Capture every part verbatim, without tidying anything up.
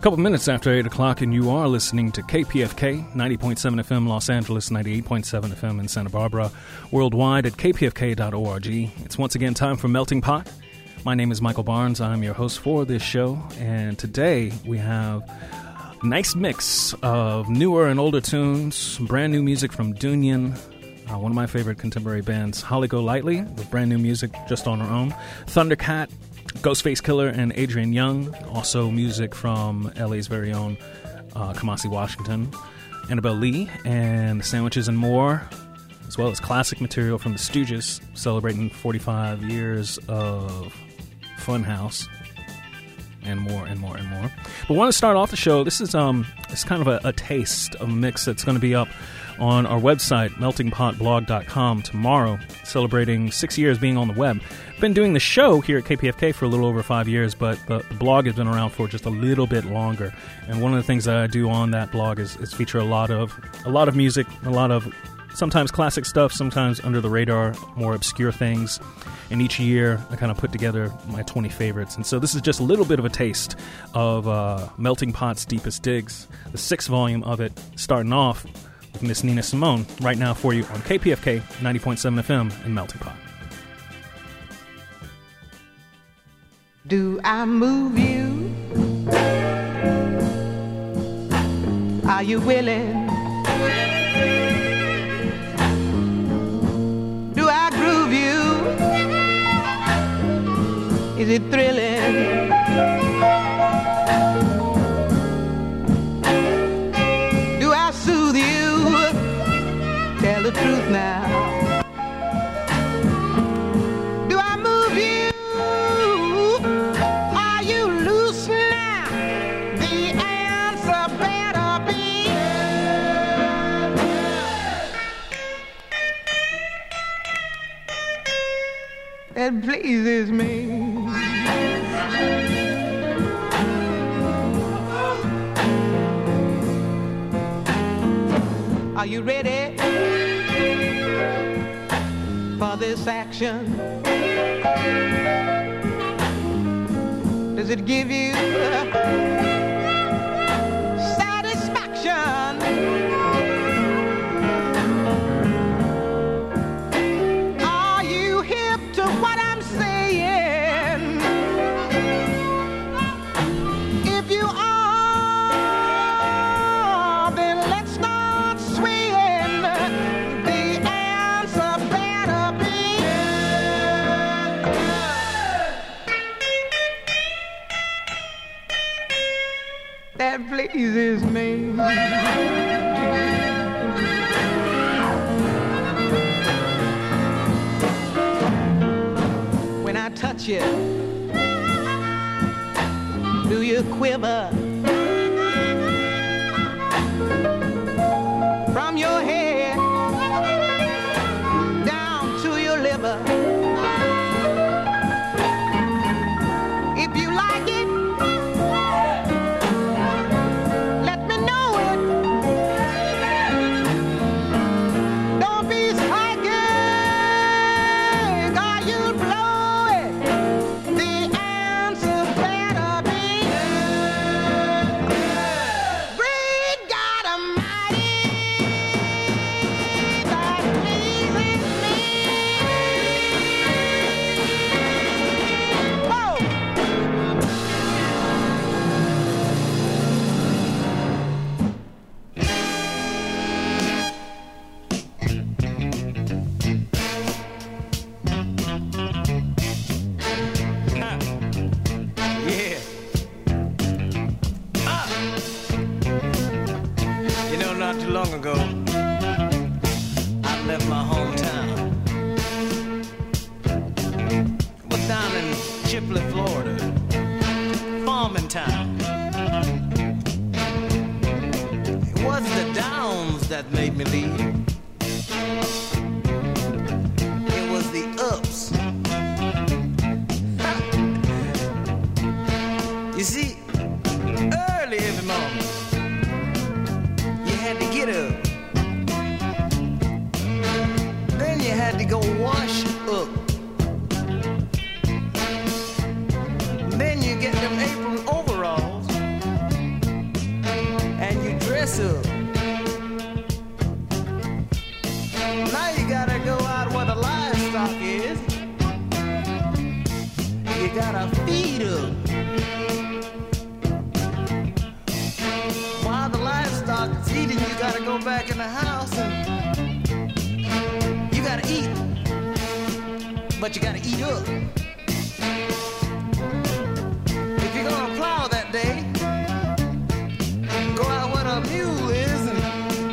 Couple minutes after eight o'clock, and you are listening to K P F K, ninety point seven F M Los Angeles, ninety-eight point seven F M in Santa Barbara, worldwide at k p f k dot org. It's once again time for Melting Pot. My name is Michael Barnes. I'm your host for this show, and today we have a nice mix of newer and older tunes, brand new music from Dunion, uh, one of my favorite contemporary bands, Holly Golightly, with brand new music just on her own, Thundercat, Ghostface Killer, and Adrian Young. Also music from L A's very own uh, Kamasi Washington, Annabelle Lee, and The Sandwiches and More, as well as classic material from the Stooges, celebrating forty-five years of Funhouse, and more and more and more. But I want to start off the show. This is um, it's kind of a, a taste of a mix that's going to be up on our website, melting pot blog dot com, tomorrow, celebrating six years being on the web. Been doing the show here at K P F K for a little over five years, but the, the blog has been around for just a little bit longer. And one of the things that I do on that blog is, is feature a lot of a lot of music, a lot of sometimes classic stuff, sometimes under the radar, more obscure things. And each year, I kind of put together my twenty favorites. And so this is just a little bit of a taste of uh, Melting Pot's Deepest Digs, the sixth volume of it, starting off with Miss Nina Simone, right now for you on K P F K, ninety point seven F M in Melting Pot. Do I move you? Are you willing? Do I groove you? Is it thrilling? Do I soothe you? Tell the truth now. That pleases me. Are you ready for this action? Does it give you satisfaction? That pleases me. When I touch you, do you quiver? From your head down to your liver. If you like it, long ago, I left my hometown. Was down in Chipley, Florida, farming town. It was the downs that made me leave. It was the ups. You see, early every morning, had to get up. Then you had to go wash up. Then you get them apron overalls dress up. Now you gotta go out where the livestock is. You gotta feed them. While the livestock is eating, you gotta go back in the house and you gotta eat. But you gotta eat up. If you're gonna plow that day, go out where the mule is and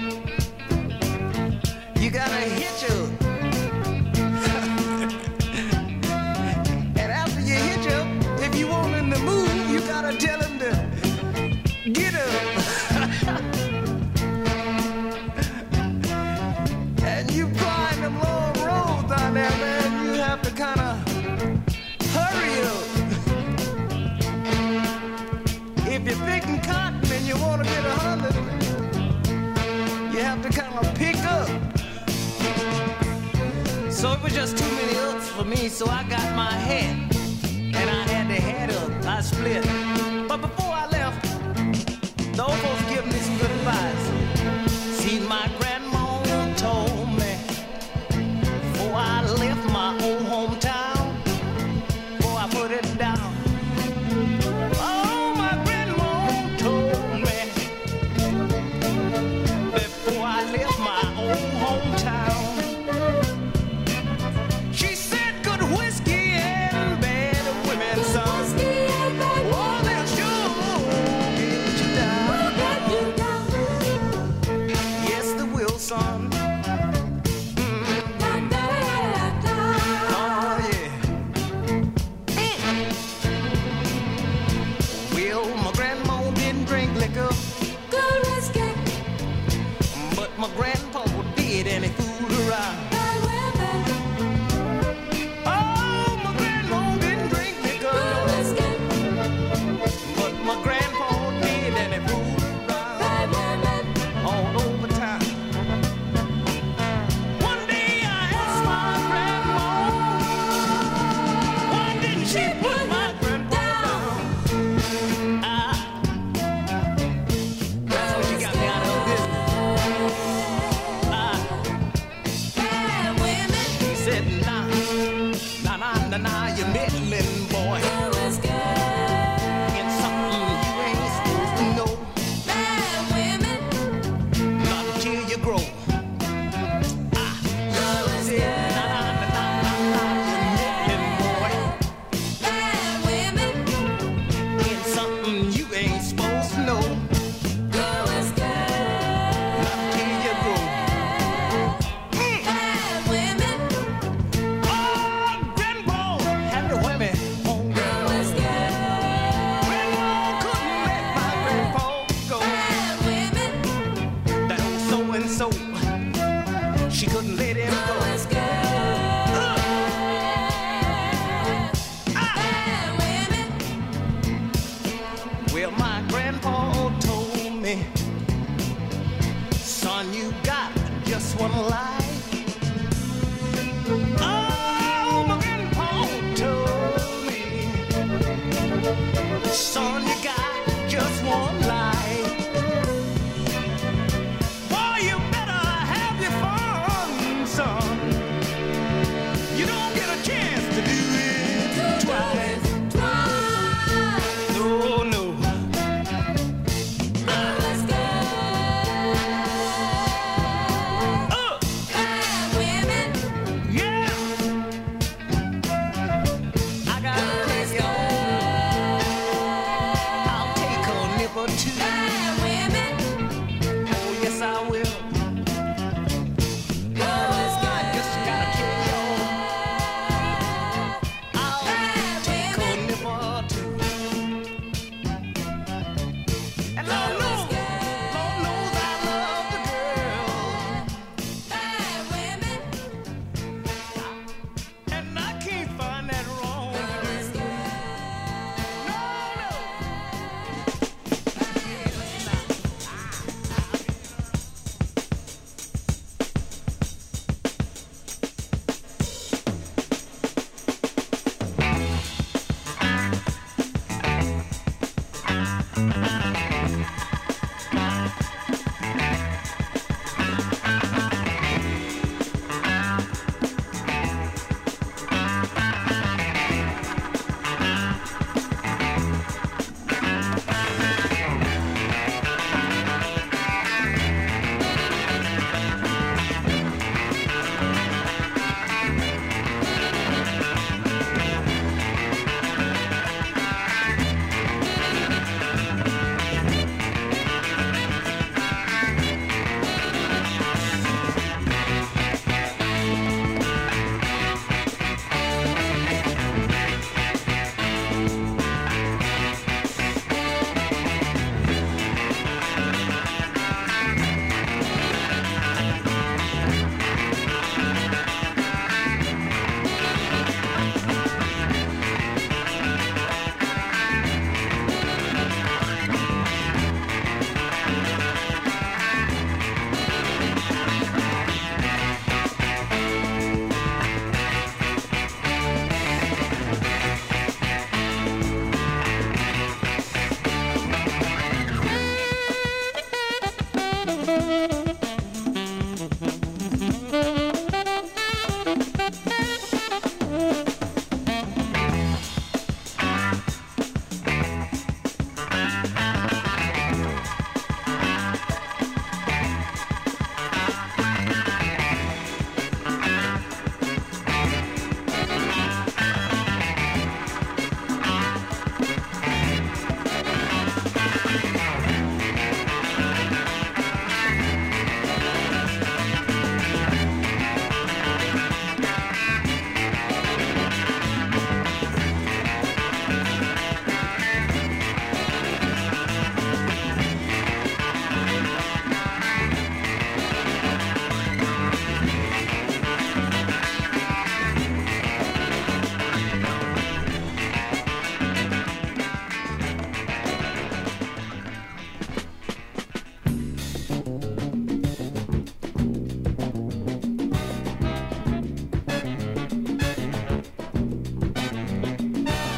you gotta hitch up. And after you hitch up, if you want him to move, you gotta tell him to get up. And you find them long roads down there, man, you have to kinda hurry up. If you're picking cotton and you wanna get a hundred, you have to kinda pick up. So it was just too many ups for me, so I got my hat, and I had the hat up, I split. But before I left, the old folks give me some good advice. See, my grandma told me, before I left my old hometown, before I put it down. Oh, my grandma told me, before I left my old hometown. She said good whiskey and bad women, son. Oh, they'll sure get you down. Yes, they will, son. But my grandpa did, and he fooled around. Oh, my grandma didn't drink liquor, but my grandpa did, and he fooled around all over town. One day I asked my grandma, why didn't she put my grandpa down? Ah, that's what she got me out of business. Nah, nah, nah, nah, nah, you're meddling, boy. In something you ain't supposed to know. Not until you grow. Ah, said, nah, nah, nah, nah, nah, nah, you're meddling, boy. In something you ain't supposed to know.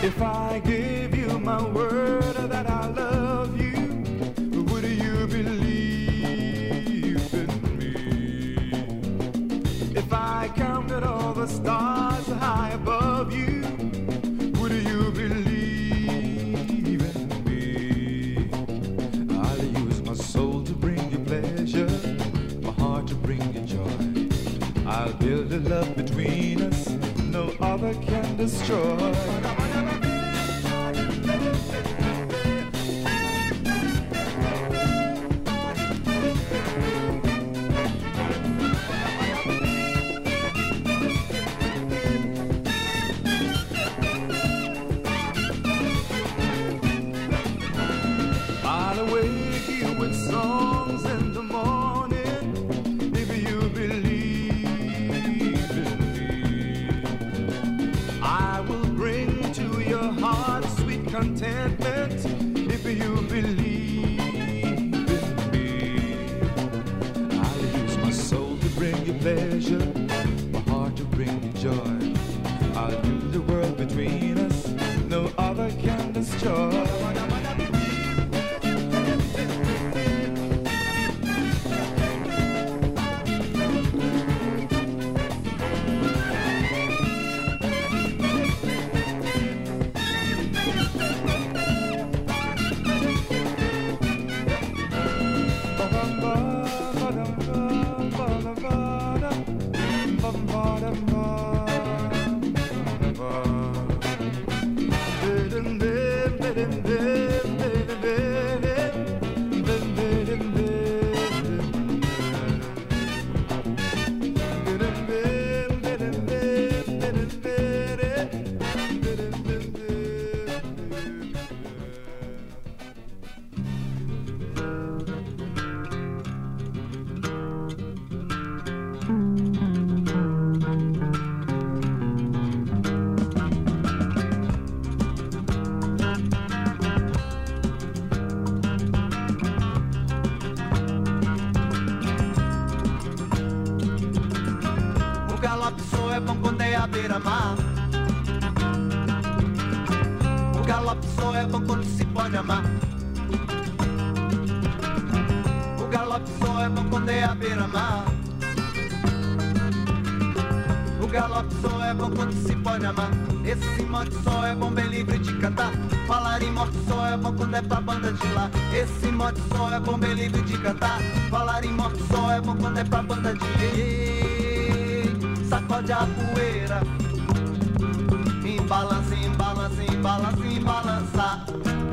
If I gave you my word that I love you, would you believe in me? If I counted all the stars high above you, would you believe in me? I'll use my soul to bring you pleasure, my heart to bring you joy. I'll build a love between us no other can destroy. Contentment, if you believe in me. I'll use my soul to bring you pleasure, my heart to bring you joy. I'll build the world between us, no other can destroy. beira-mar. O galope só é bom quando se pode amar. O galope só é bom quando é à beira-mar. O galope só é bom quando se pode amar. Esse mote só é bom bem livre de cantar. Falar em morte só é bom quando é pra banda de lá. Esse mote só é bom bem livre de cantar. Falar em morte só é bom quando é pra banda de ei, sacode a poeira. Embalança, embalança, embalança, embalança.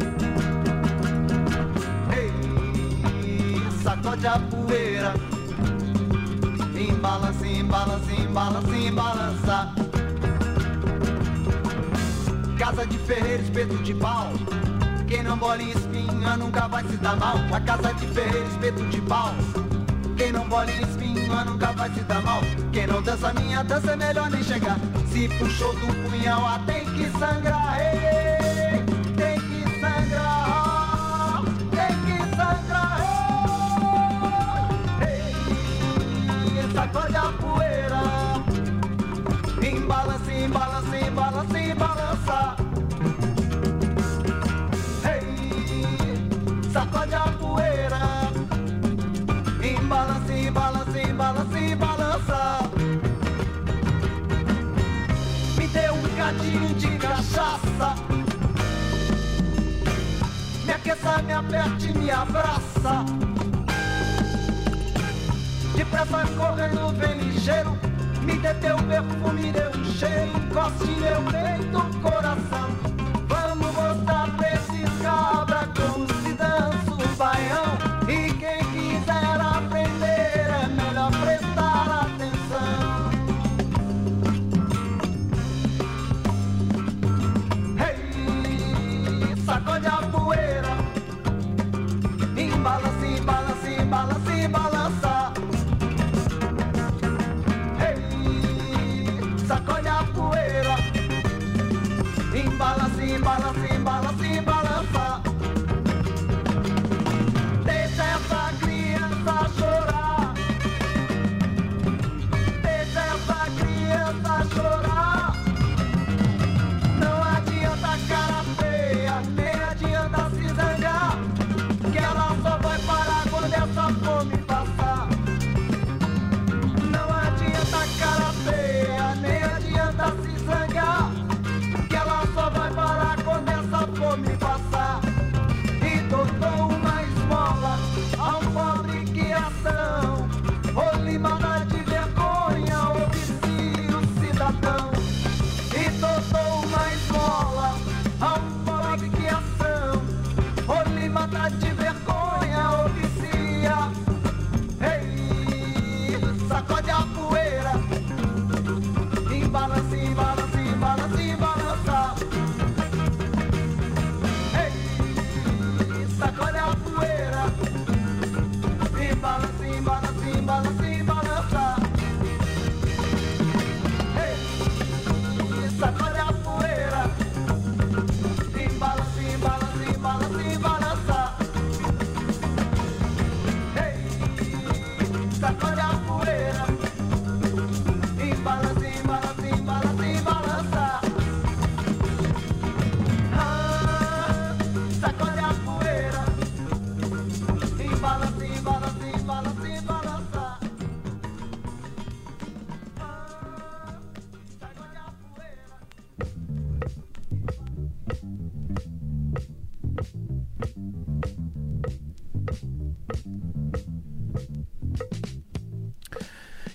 Ei, sacode a poeira. Embalança, embalança, embalança, embalança. Casa de ferreiro, espeto de pau. Quem não bola em espinha nunca vai se dar mal. A casa de ferreiro, espeto de pau. Quem não bola em espinha nunca vai se dar mal. Quem não dança minha dança é melhor nem chegar. Se puxou do punhal, ah, tem que sangrar. Ei, tem que sangrar. Tem que sangrar. Ei, ei, sacode a poeira. Embalança, embalança, embalança, embalança. Ei, sacode a poeira. Embalança, embalança, embalança, embalança. Me dê um bocadinho de cachaça. Me aqueça, me aperte, me abraça. Depressa correndo, vem ligeiro. Me dê teu perfume, me dê um cheiro. Encoste meu peito, coração. Vamos mostrar pra esses cabra como se dança o baião. E quem quiser aprender é melhor prestar atenção. Hey, sacode a poeira. Embalança, embalança, embalança, embalança. Hey, sacode a poeira. Embalança, embalança, embalança, embalança. Deixa essa criança chorar. Deixa essa criança chorar. Não adianta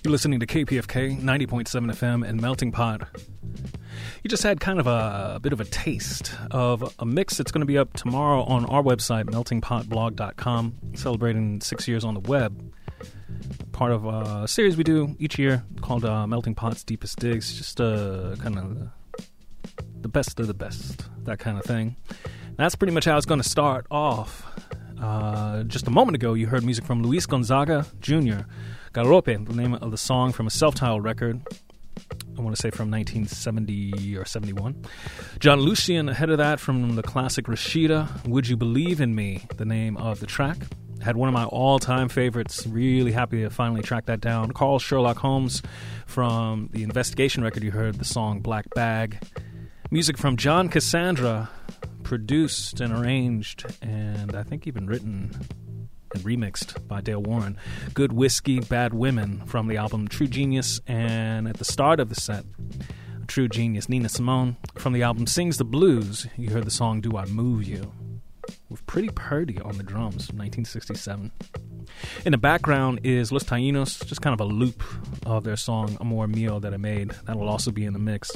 You're listening to K P F K ninety point seven F M and Melting Pot. You just had kind of a, a bit of a taste of a mix that's going to be up tomorrow on our website, melting pot blog dot com, celebrating six years on the web. Part of a series we do each year called uh, Melting Pot's Deepest Digs, just uh, kind of the, the best of the best, that kind of thing. And that's pretty much how it's going to start off. Uh, just a moment ago, you heard music from Luis Gonzaga Junior Galope, the name of the song from a self-titled record, I want to say from nineteen seventy or seventy-one. John Lucien, ahead of that, from the classic Rashida, Would You Believe in Me, the name of the track. Had one of my all-time favorites, really happy to finally track that down. Carl Sherlock Holmes, from the Investigation record you heard, the song Black Bag. Music from John Cassandra, produced and arranged, and I think even written and remixed by Dale Warren. Good Whiskey, Bad Women, from the album True Genius. And at the start of the set, True Genius, Nina Simone, from the album Sings the Blues, you heard the song Do I Move You, with Pretty Purdy on the drums, from nineteen sixty-seven. In the background is Los Taínos, just kind of a loop of their song Amor Mio that I made. That'll also be in the mix.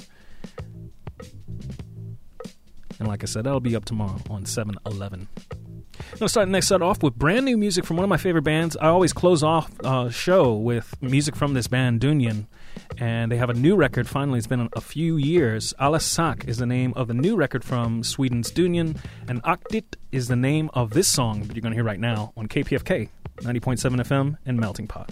And like I said, that'll be up tomorrow on seven eleven. I'm going to start the next set off with brand new music from one of my favorite bands. I always close off a uh, show with music from this band, Dunyan. And they have a new record. Finally, it's been a few years. Alla Sak is the name of the new record from Sweden's Dunyan. And Aktit is the name of this song that you're going to hear right now on K P F K ninety point seven F M and Melting Pot.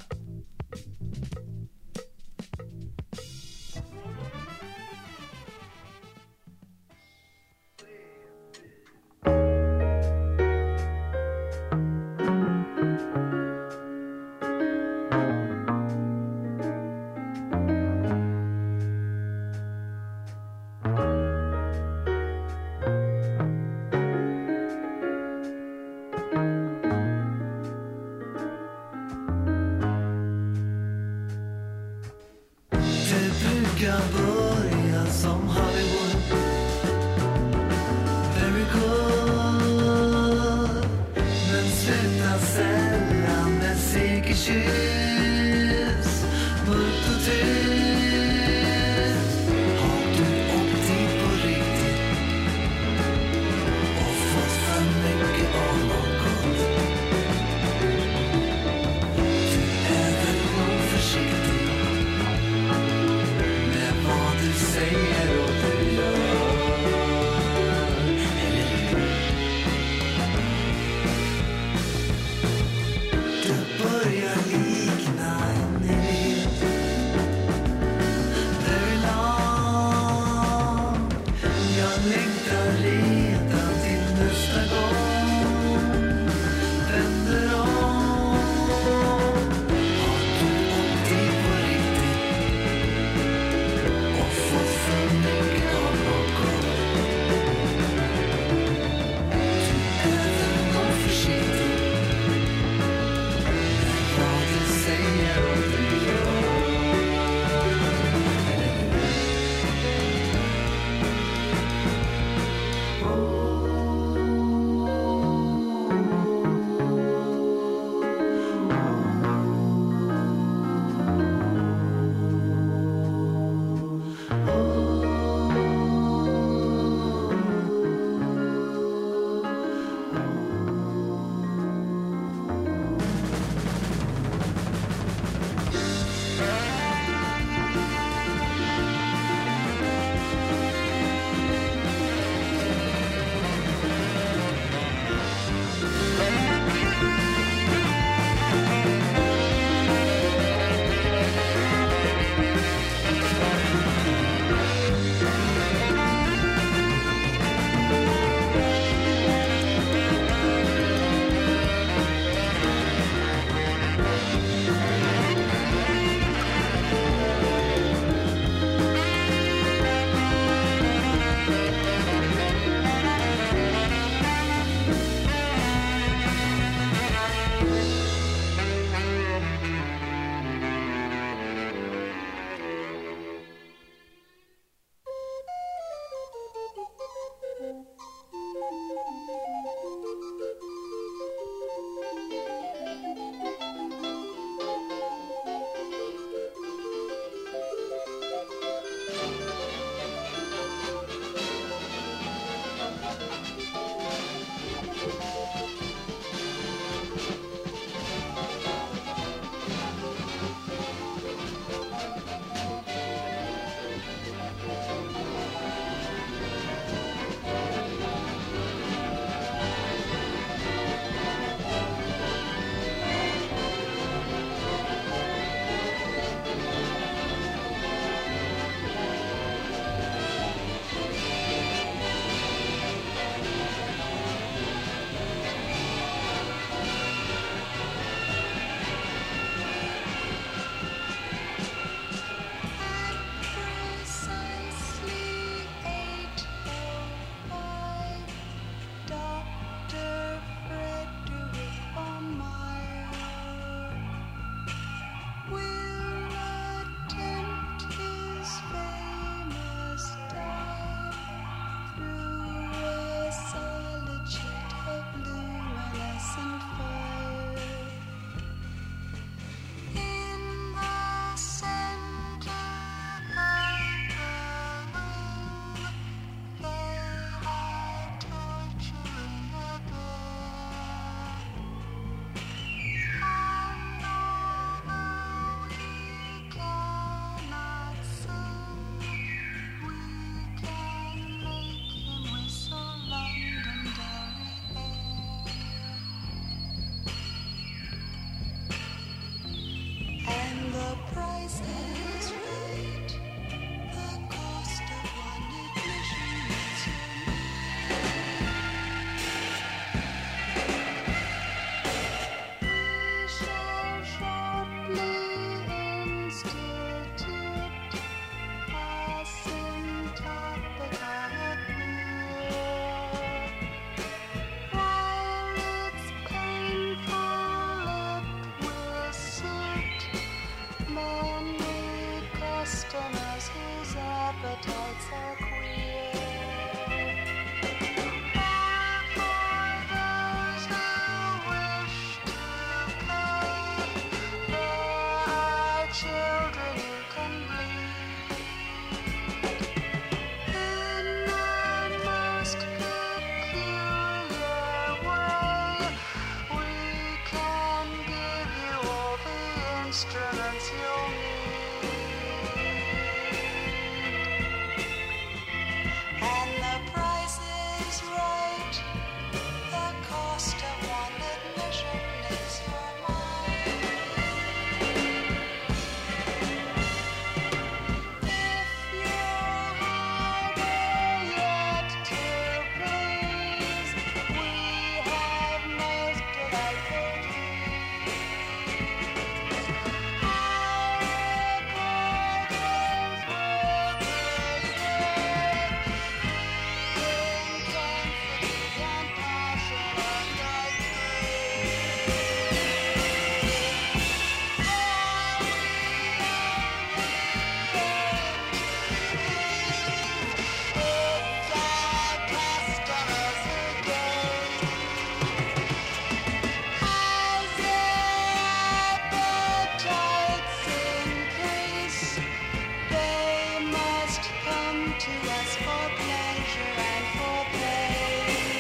to us for pleasure and for pain.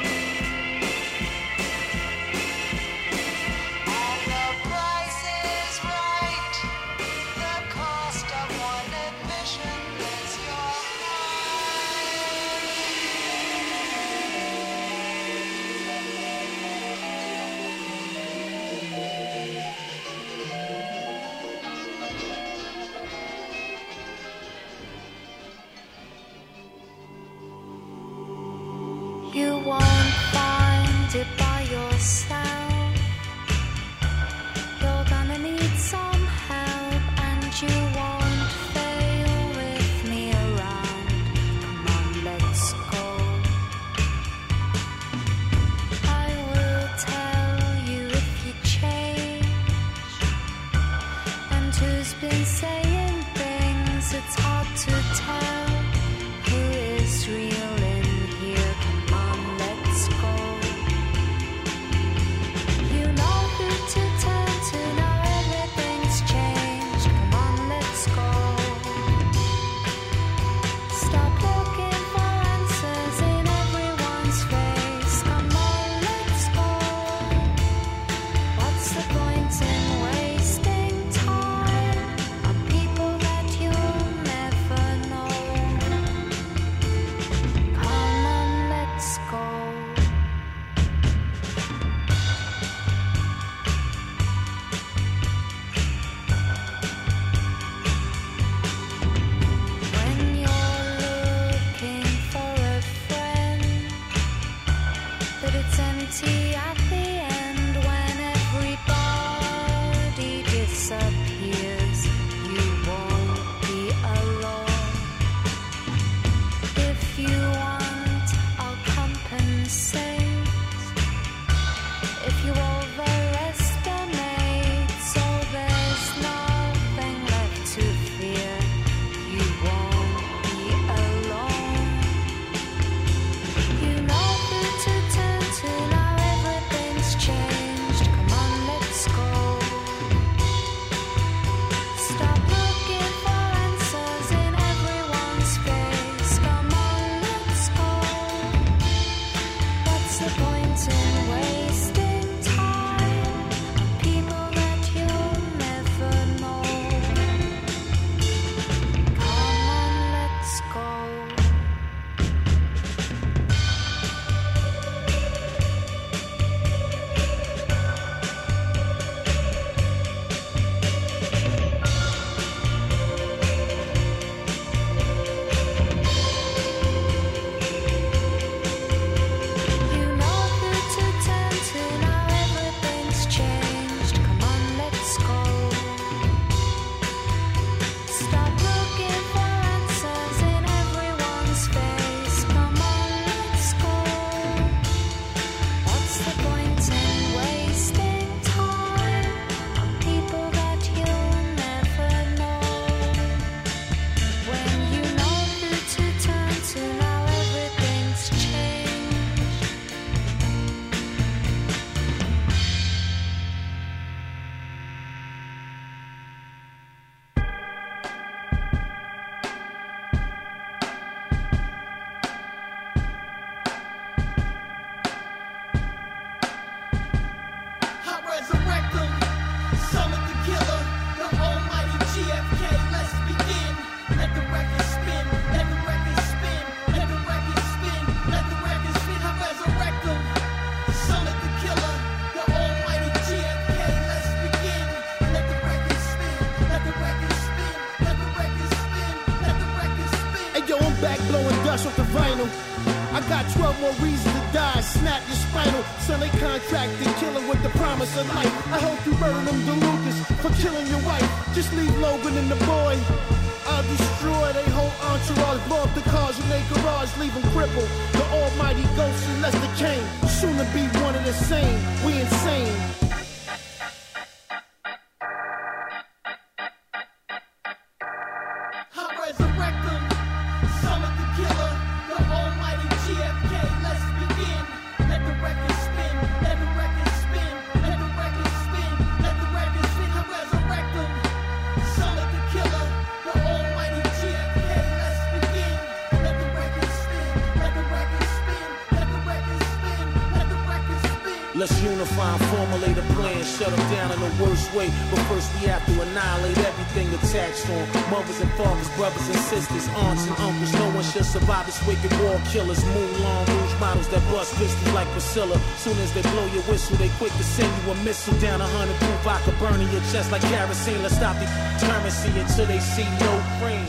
And the price is right. The cost of one admission is your You won't find it by yourself. You're gonna need some help, and you won't fail with me around. Come on, let's go. I will tell you if you change, and who's been saying things it's hard to tell who is real in here. Come on, let's go. You know who to turn to now, everything's changed. Come on, let's go. Stop looking for answers in everyone's face. Come on, let's go. What's the point in wasting time on people that you'll never know? Come on, let's go. When you're looking for a friend, but it's empty at the end. When everybody disappears, you won't be alone. If you want, I'll compensate. If you overestimate, so there's nothing left to fear. You won't be alone. You know who to turn to now, everything's changed. Come on, let's go. Stop looking for answers in everyone's face. Come on, let's go. What's the point in wasting time on people that you'll never know? Come on, let's go. You know who to turn to now, everything's changed. Come on, let's go. Stop looking for answers in everyone's face. Come on, let's go. What's the point in wasting time on people that you'll never know? When you know who to turn to now, everything's changed. I resurrect them, summon the killer, the almighty G F K. Let's begin. Let the record spin, let the record spin, let the record spin, let the record spin. I resurrect them, summon the killer, the almighty G F K. Let's begin. Let the record spin, let the record spin, let the record spin, let the record spin. Hey yo, I'm back blowing dust off the vinyl. I got twelve more reasons to die. Snap your spinal. Son, they contracted killing with the promise of life. I hope you murder them DeLucas for killing your wife. Just leave Logan and the boy. I'll destroy they whole entourage. Blow up the cars in their garage, leave them crippled. The almighty ghost and Lester Kane. Soon to be one of the same. We insane. I resurrect them, summon the killer, the almighty G F K. Let's begin. Let the record spin, let the record spin, let the record spin, let the record spin. I resurrect them, summon the killer, the almighty G F K. Let's begin. Let's unify and formulate a plan. Shut them down in the worst way. But first we have to annihilate everything attached on. Mothers and fathers, brothers and sisters, aunts and uncles. No one should survive this wicked war killers. Moulin Rouge models that bust pistols like Priscilla. Soon as they blow your whistle, they quick to send you a missile down a hundred proof vodka, burning your chest like kerosene. Let's stop the currency until they see no cream.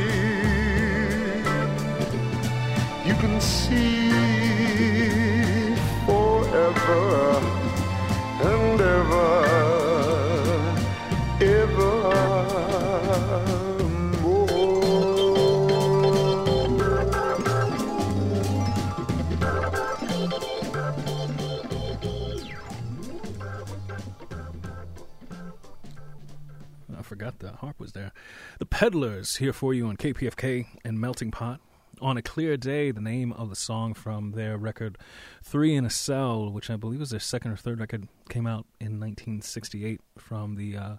You can see harp was there. The Peddlers here for you on K P F K and Melting Pot. On a Clear Day, the name of the song from their record Three in a Cell, which I believe was their second or third record, came out in nineteen sixty-eight from the uh,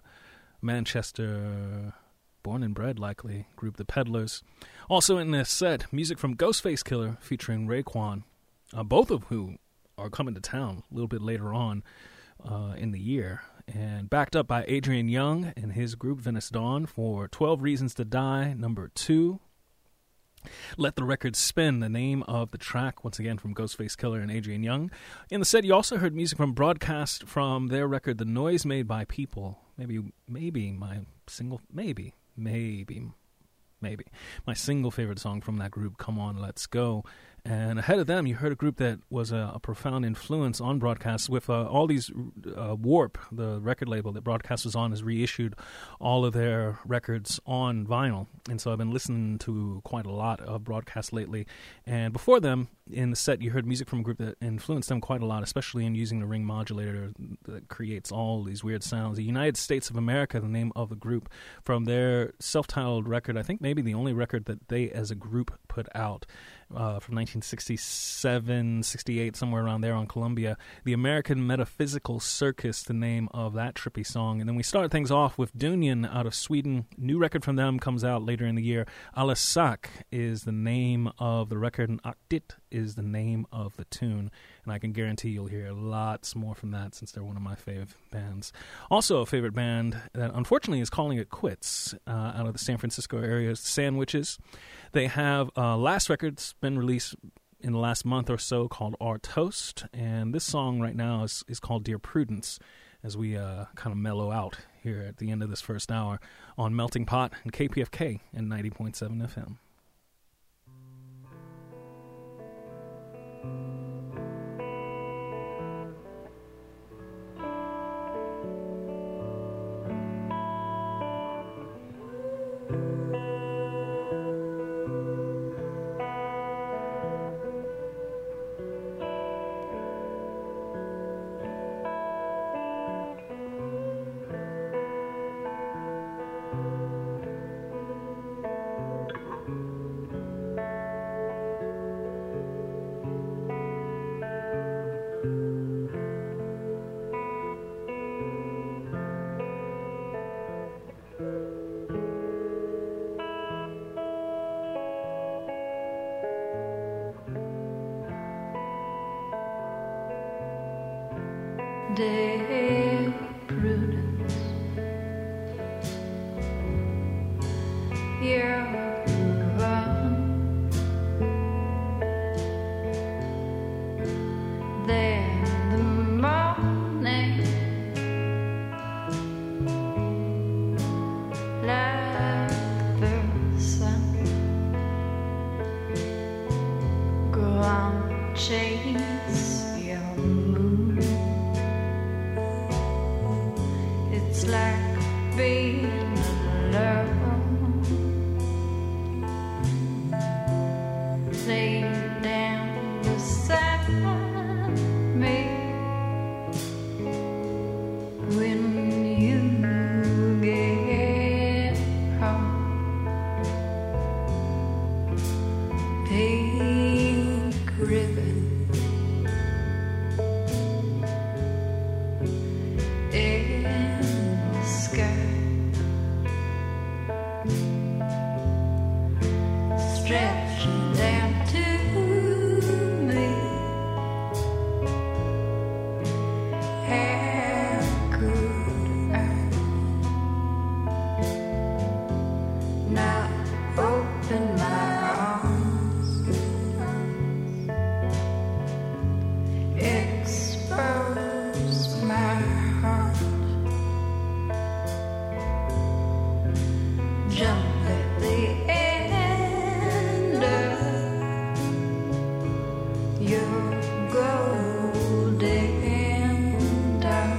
Manchester, born and bred likely, group The Peddlers. Also in their set, music from Ghostface Killer featuring Raekwon, uh, both of who are coming to town a little bit later on uh, in the year. And backed up by Adrian Young and his group Venice Dawn for twelve Reasons to Die, number two. Let the Record Spin, the name of the track, once again from Ghostface Killer and Adrian Young. In the set, you also heard music from Broadcast from their record The Noise Made by People. Maybe, maybe my single, maybe, maybe, maybe. My single favorite song from that group, Come On, Let's Go. And ahead of them, you heard a group that was a, a profound influence on Broadcast with uh, all these, uh, Warp, the record label that Broadcast was on, has reissued all of their records on vinyl. And so I've been listening to quite a lot of Broadcast lately. And before them, in the set, you heard music from a group that influenced them quite a lot, especially in using the ring modulator that creates all these weird sounds. The United States of America, the name of the group, from their self-titled record, I think maybe the only record that they as a group put out, uh, from nineteen sixty-seven, sixty-eight, somewhere around there on Columbia. The American Metaphysical Circus, the name of that trippy song. And then we start things off with Dunion out of Sweden. New record from them comes out later in the year. Alasak is the name of the record, and Aktit is the name of the tune. And I can guarantee you'll hear lots more from that since they're one of my fave bands. Also a favorite band that unfortunately is calling it quits uh, out of the San Francisco area is Sandwiches. They have uh, last record's been released in the last month or so called Our Toast. And this song right now is, is called Dear Prudence, as we uh, kind of mellow out here at the end of this first hour on Melting Pot and K P F K and ninety point seven F M. Dear Prudence, you're gone. Then the morning, like the sun, go on, chase your moon. It's like being alone. Lay down beside me when you get home. Pink ribbon in the sky, stretching down to me. How could I not open my arms, expose my heart, jump at the end of your golden dart.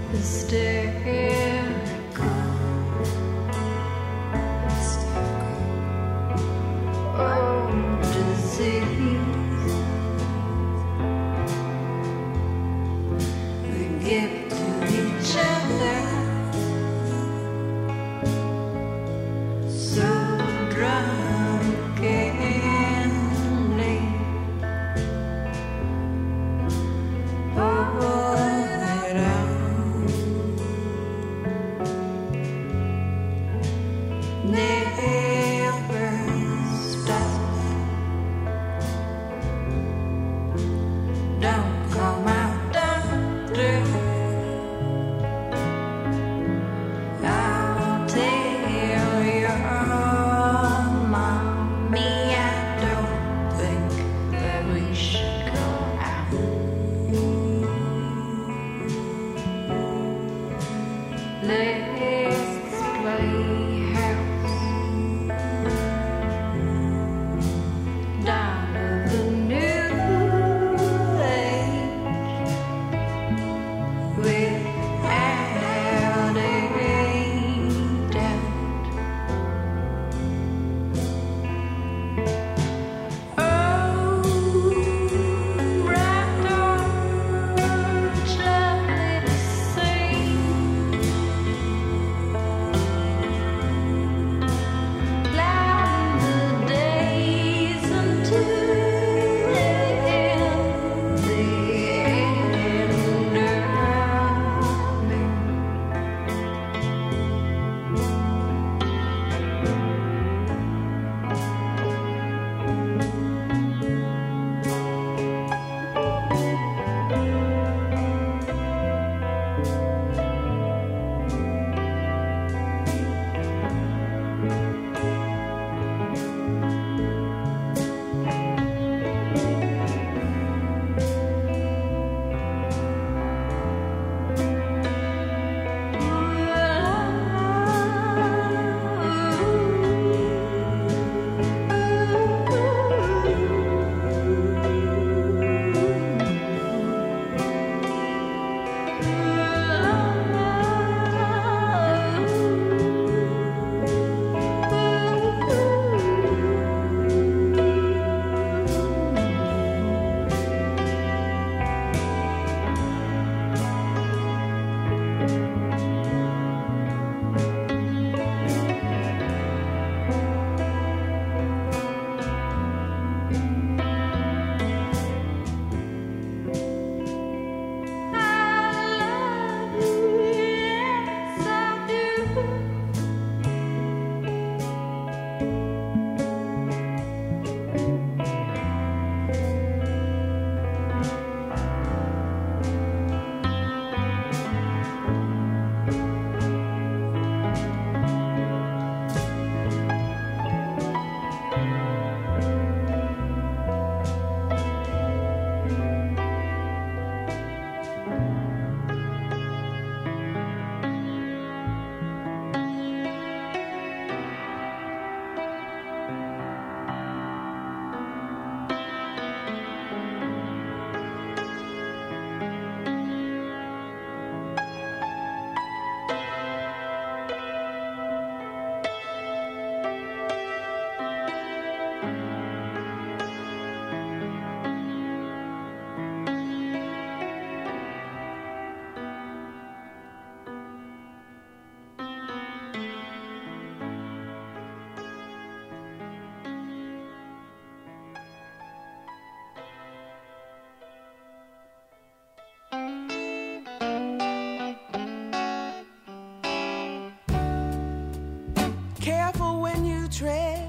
Careful when you tread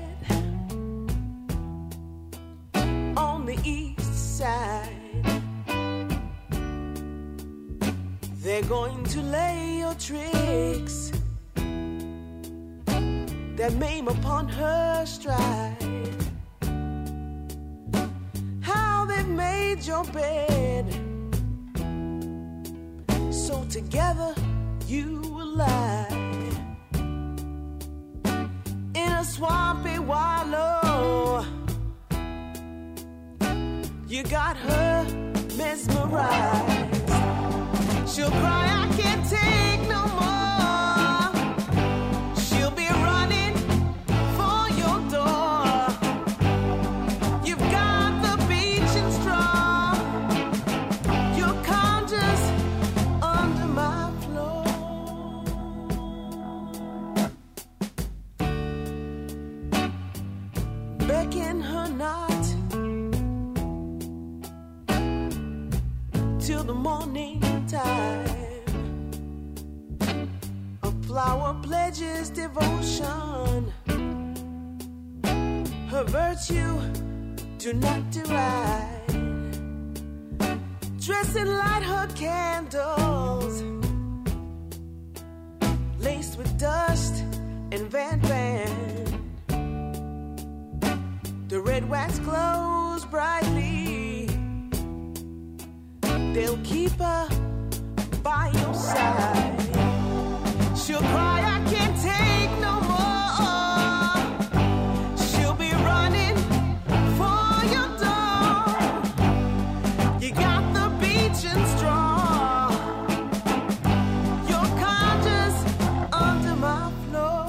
on the east side. They're going to lay your tricks that maim upon her stride. How they've made your bed so together you will lie in a swampy wallow. You got her mesmerized. She'll cry, I can't tell. till the morning time. A flower pledges devotion, her virtue do not deride. Dress and light her candles, laced with dust and Van Van. The red wax glows brightly, they'll keep her by your side. She'll cry, I can't take no more. She'll be running for your door. You got the beach and straw. Your conscience under my floor.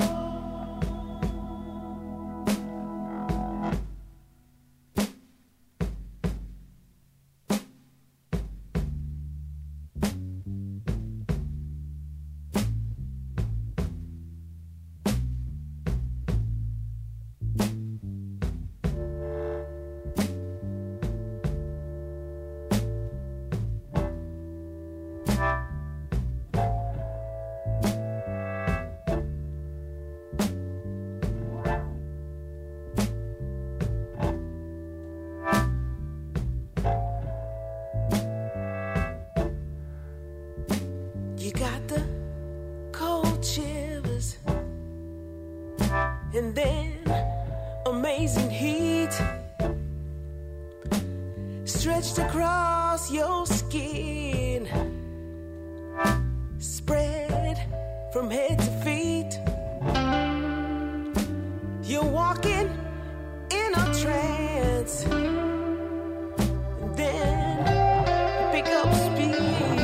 You got the cold shivers, and then amazing heat stretched across your skin, spread from head to feet. You're walking in a trance, and then you pick up speed.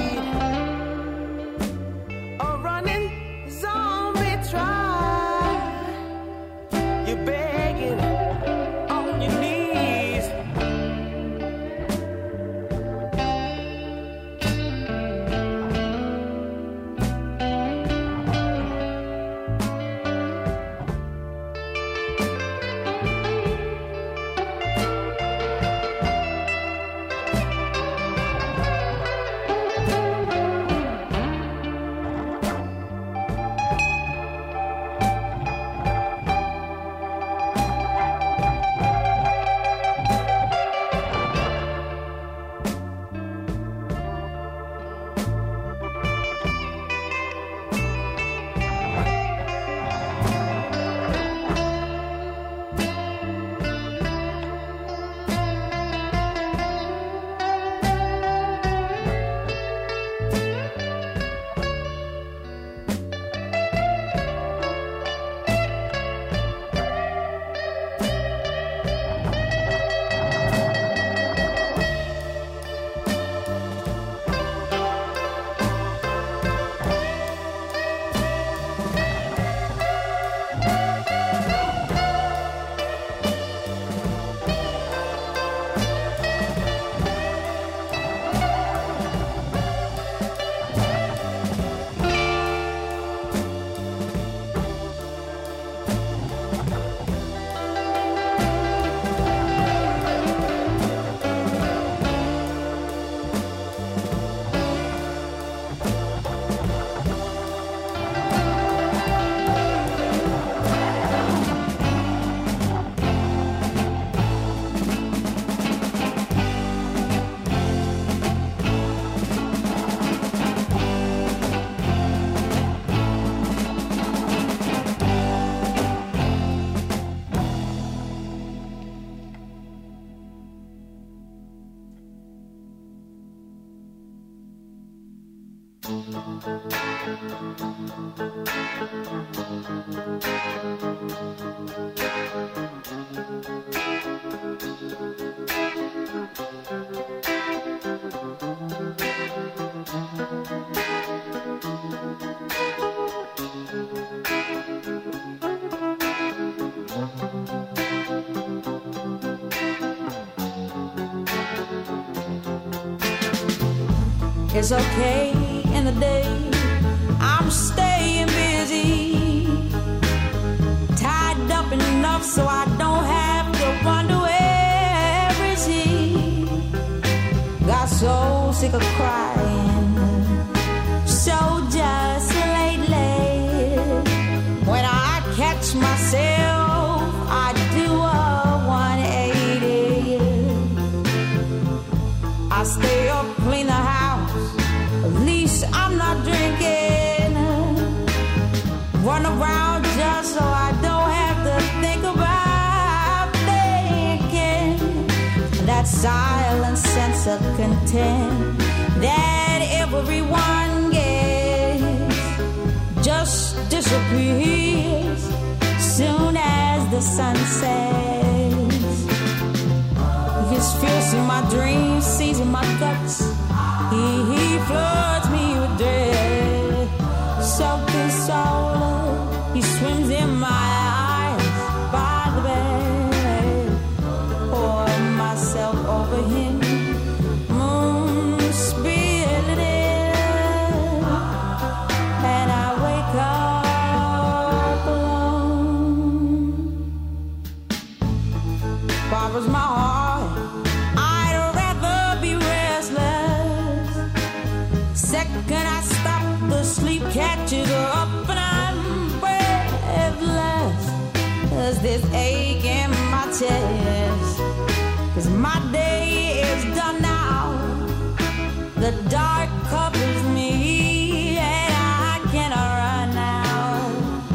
It's okay in the day, I'm staying busy, tied up enough so I don't have to wonder where is he. Got soul sick of crying. So just lately, when I catch myself, I do a one eighty. I stay up, clean the house, at least I'm not drinking. Run around just so I don't have to think about thinking. That silent sense of content that everyone gets just disappears soon as the sun sets. His fierce in my dreams, seizing my guts. He, he floods me with dread. Soaked in soul, he swims in my eyes by the bed. Pour myself over him, moon spilling in, and I wake up alone. Barbara's my heart, I'd rather be restless. Second I stop, the sleep catches up and I'm breathless. There's this ache in my chest, 'cause my day is done now. The dark covers me and I cannot run now.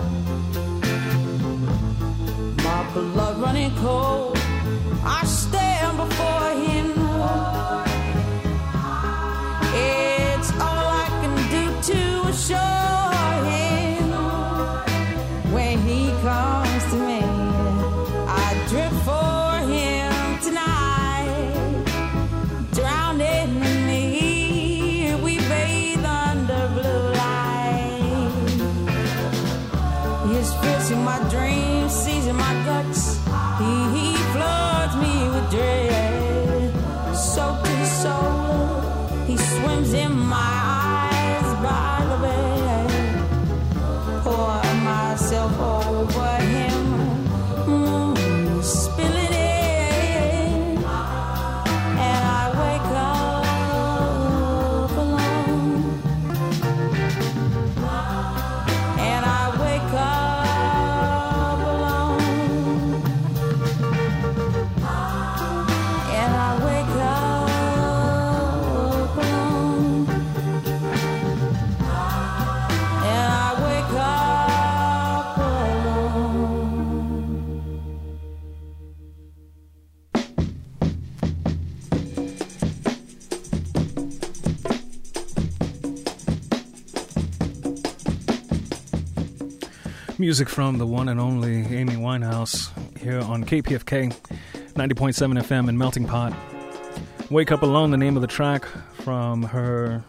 My blood running cold, I stand before him. It's all I can do to assure him. When he comes to me, I drip for him tonight. Drowned in me, we bathe under blue light. His fierce in my dreams, seizing my guts. He, he floods me with dread. Soaked in soul, he swims in my eyes by the bed. Pour myself over him, mm, spilling in, and I wake up alone. And I wake up alone. And I wake up alone. And I wake up alone. Music from the one and only Amy Winehouse here on K P F K ninety point seven F M in Melting Pot. Wake Up Alone, the name of the track from her,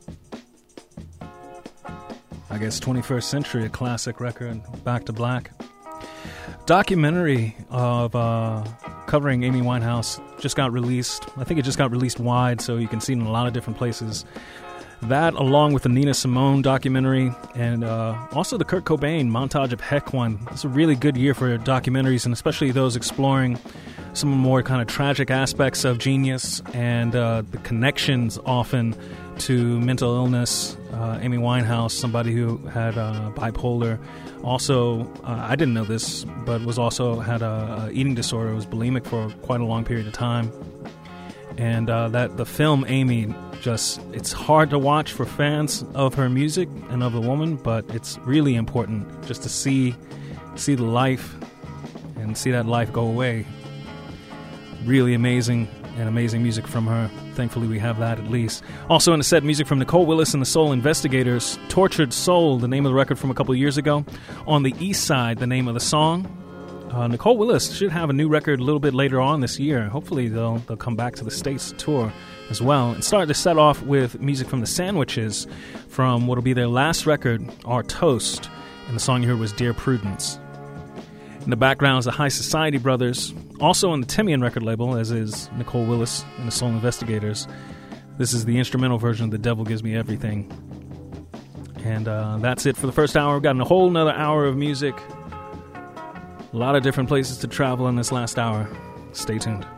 I guess, twenty-first century, a classic record, Back to Black. Documentary of uh, covering Amy Winehouse just got released. I think it just got released wide, so you can see it in a lot of different places. That, along with the Nina Simone documentary, and uh, also the Kurt Cobain Montage of Heck one. It's a really good year for documentaries, and especially those exploring some more kind of tragic aspects of genius and uh, the connections often to mental illness. Uh, Amy Winehouse, somebody who had uh, bipolar, also, uh, I didn't know this, but was also had a, a eating disorder, was bulimic for quite a long period of time. And uh, that the film Amy, just, it's hard to watch for fans of her music and of the woman, but it's really important just to see see the life and see that life go away. Really amazing and amazing music from her. Thankfully we have that at least. Also in the set, music from Nicole Willis and the Soul Investigators. Tortured Soul, the name of the record from a couple of years ago. On the East Side, the name of the song. Uh, Nicole Willis should have a new record a little bit later on this year. Hopefully they'll they'll come back to the States to tour as well. And start to set off with music from the Sandwiches from what will be their last record, Our Toast. And the song you heard was Dear Prudence. In the background is the High Society Brothers, also on the Timian record label, as is Nicole Willis and the Soul Investigators. This is the instrumental version of The Devil Gives Me Everything. And uh, that's it for the first hour. We've got a whole nother hour of music. A lot of different places to travel in this last hour. Stay tuned.